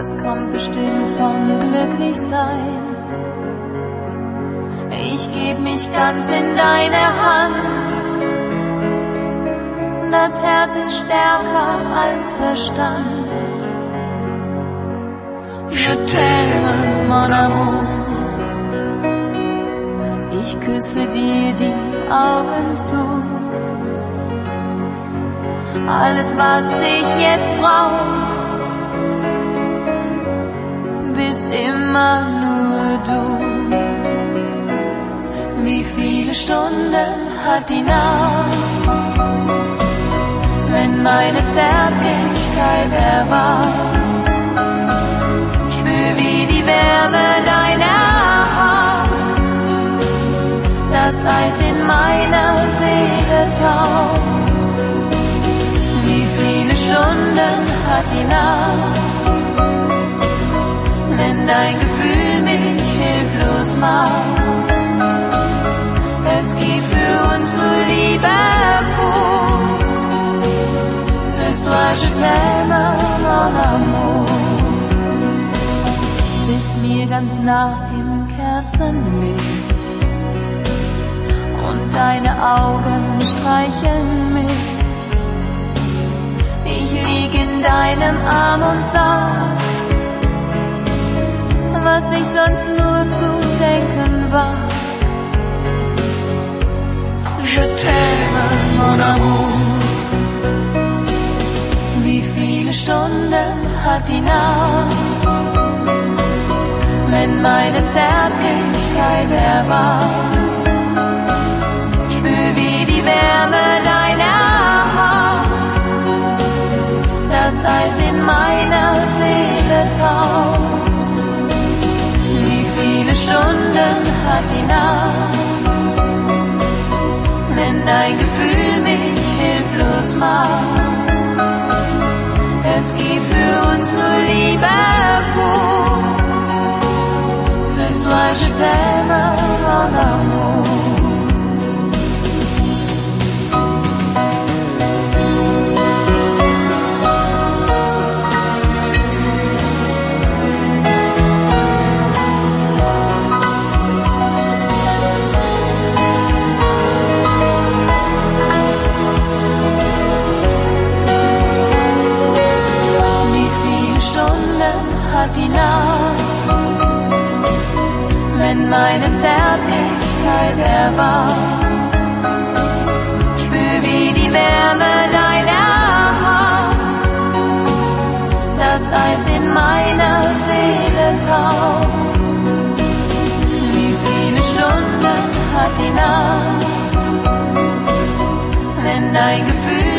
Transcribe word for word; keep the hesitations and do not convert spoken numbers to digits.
das kommt bestimmt vom Glücklichsein. Ich geb mich ganz in deine Hand. Das Herz ist stärker als Verstand. Je t'aime, mon amour. Ich küsse dir die Augen zu. Alles, was ich jetzt brauch, bist immer nur du. Wie viele Stunden hat die Nacht, wenn meine Zärtlichkeit erwacht? Spür, wie die Wärme deiner Hand das Eis in meiner Seele taucht. Wie viele Stunden hat die Nacht, wenn dein Gefühl mich hilflos macht? Es gibt für uns nur Liebe pur. Ce soir je t'aime, mon amour. Bist mir ganz nah im Kerzenlicht und deine Augen streicheln mich. Ich lieg in deinem Arm und sag, was ich sonst nur zu denken war. Je t'aime, mon amour. Wie viele Stunden hat die Nacht, wenn meine Zärtlichkeit erwacht? Spür, wie die Wärme deiner Hand das Eis in meiner Seele taucht. Wie viele Stunden hat die Nacht, wenn dein Gefühl mich hilflos macht? Es gibt für uns nur Liebe pur. Ce soir je t'aime, mon amour. Hat die Nacht, wenn meine Zärtlichkeit erwacht? Spür, wie die Wärme deiner Hand das Eis in meiner Seele taucht. Wie viele Stunden hat die Nacht, wenn dein Gefühl